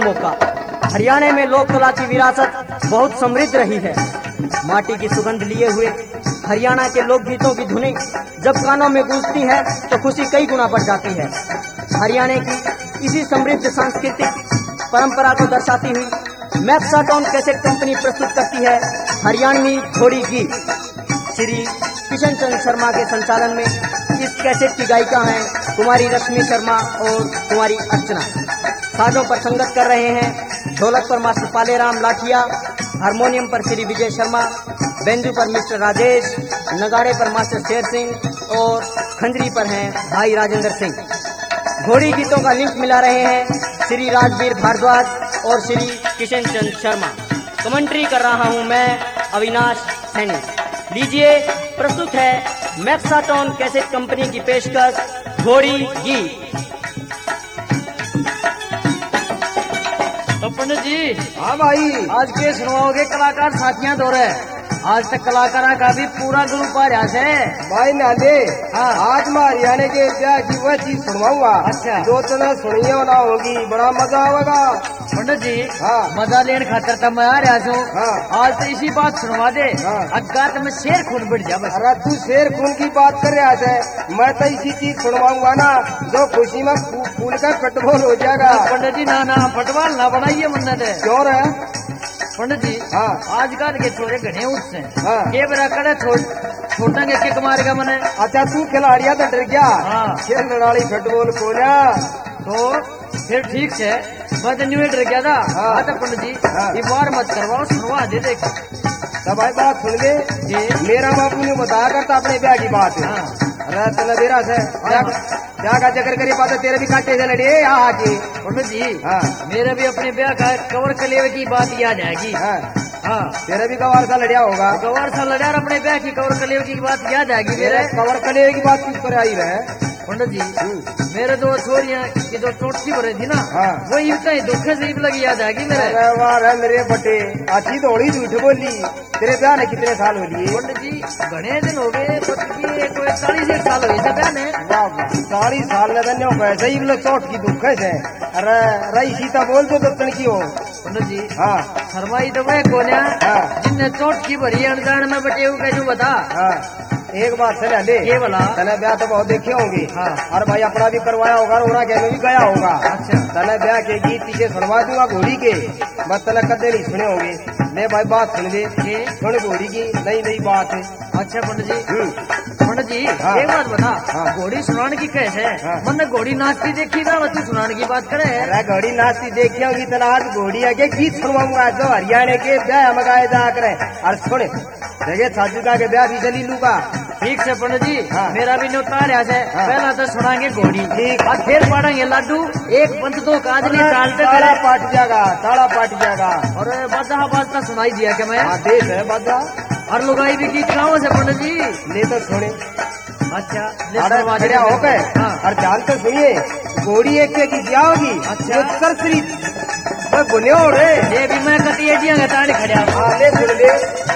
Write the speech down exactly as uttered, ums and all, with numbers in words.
मौका। हरियाणा में लोक कला की विरासत बहुत समृद्ध रही है। माटी की सुगंध लिए हुए हरियाणा के लोकगीतों की धुनें जब कानों में गूंजती है तो खुशी कई गुना बढ़ जाती है। हरियाणा की इसी समृद्ध सांस्कृतिक परंपरा को दर्शाती हुई मैक्साटोन कैसेट कंपनी प्रस्तुत करती है हरियाणवी घोड़ी गीत। श्री किशन चंद्र शर्मा के संचालन में इस कैसेट की गायिका हैं कुमारी रश्मि शर्मा और कुमारी अर्चना। साजों पर संगत कर रहे हैं ढोलक पर मास्टर पालेराम लाठिया, हारमोनियम पर श्री विजय शर्मा, बेंजू पर मिस्टर राजेश, नगाड़े पर मास्टर शेर सिंह और खंजरी पर हैं भाई राजेंद्र सिंह। घोड़ी गीतों का लिंक मिला रहे हैं श्री राजवीर भारद्वाज और श्री किशन चंद्र शर्मा। कमेंट्री कर रहा हूं मैं अविनाश सैनी। लीजिए प्रस्तुत है मैक्साटोन कैसेट कंपनी की पेशकश घोड़ी गीत। तो पंडित जी, हाँ भाई, आज के सुनवाओगे कलाकार साथियां दो रहे। आज तक कलाकारा का भी पूरा ग्रुप आ रहा है भाई नाले। हाँ। आज मैं हरियाणा के ब्याह की वह चीज सुनवाऊंगा। अच्छा। जो तुम्हें सुनिए ना होगी, बड़ा मजा आवेगा। पंडित जी, हाँ। मजा लेने खातर तब मैं आ रहा हूँ। हाँ। आज तो इसी बात सुनवा दे। हाँ। अग्गा तो मैं शेर खून बढ़ जा बस। अरे तू शेर खून की बात कर रहा है, मैं तो इसी चीज सुनवाऊंगा ना जो खुशी में फूल का फुटबॉल हो जाएगा। पंडित जी, ना ना फुटबॉल ना बनाइए मन्नत है। क्यों रे? पंडित जी, हाँ। आजकल के छोरे घने उठते हाँ। हैं। ये बड़ा कड़े छोड़ छोटा के किक मारेगा मने। अच्छा, तू खिलाड़िया तो डर गया। हाँ। खेल लड़ाई फुटबॉल को ना तो फिर ठीक से मैं तो न्यू डर गया था। हाँ। हाँ तो पंडित जी, हाँ। ये बार मत करवाओ, सुनवा दे देख। तो भाई बात सुन ले। जी। मेरा बापू ने बताया करता अपने ब्याह की बात है। हाँ। अरे तला देरा से ब्याह का चक्कर करी पाते तेरे भी काटे से लड़े यहाँ की। पंडित जी, हाँ। मेरे भी अपने ब्याह का कवर कलेवे की बात याद आएगी। हाँ। हाँ, तेरा भी गवार सा लड़िया होगा। कवर सा लड़ा अपने ब्याह की कवर कलेवे की बात याद आएगी मेरे मेरे। कवर कले की बात किस पर आई रहे? पंडित जी, मेरे दो छोरियां की जो चोटकी भरी थी ना, हाँ। वो इतना ही दुख से लगी याद आएगी मेरे। अरे वाह रे मेरे बटे, अच्छी दौड़ी झूठ बोली। तेरे ब्याह ने कितने साल हो लिए? पंडित जी, घने दिन हो गए, पति कोई चालीस एक साल हुई थे ब्याह ने। वाह वाह, चालीस साल ने धन्यो पैसे ही बोले चोट की दुख है। अरे रही सीता बोल दो तो तनकी हो। पंडित जी, हाँ। शर्माई तो वह कोन्या हाँ। जिनने चोट की भरी अनजान में बटे हुए कैसे बता। हाँ। एक बात चले ले, ये वाला तने ब्याह तो बहुत देखे होंगे। हाँ। और भाई अपना भी करवाया होगा, रोना के भी गया होगा। अच्छा। तने ब्याह के गीत पीछे सुनवा दूंगा घोड़ी के, बस तने कदे नहीं सुने होंगे। ले भाई बात सुन ले, ये सुन घोड़ी की नई नई बात है। अच्छा पंडित जी, हम्म। पंडित जी, हाँ। एक बात बता। हाँ। घोड़ी सुनाने की कैसे? हाँ। मैंने घोड़ी नाचती देखी ना, तू सुनाने की बात करे। अरे घोड़ी नाचती देखी होगी तना आज घोड़ी आगे गीत सुनवाऊंगा जो हरियाणा के ब्याह मगाए जा करे। और सुन जगह साजुका के ब्याह भी चली लूगा। ठीक से पंडित जी, हाँ। मेरा भी न्योतार है। हाँ। पहला तो सुनाएंगे घोड़ी, ठीक। और फिर पढ़ेंगे लड्डू। एक पंच दो काजली डालते ताला पाट जाएगा, ताला पाट जाएगा। और बाजा बाजता सुनाई दिया कि मैं। आदेश है बाजा। और लुगाई भी गीत गाँव से पंडित जी। ले तो सुने। अच्छा, ले अरे सुनवा दे। बढ़िया हो गए। हाँ। और जान तो सुनिए, घोड़ी एक के की क्या होगी? अच्छा। सरसरी मैं बुने हो रे। ये भी मैं कटी एडिया ताड़ी खड़ा। हाँ ले सुन ले।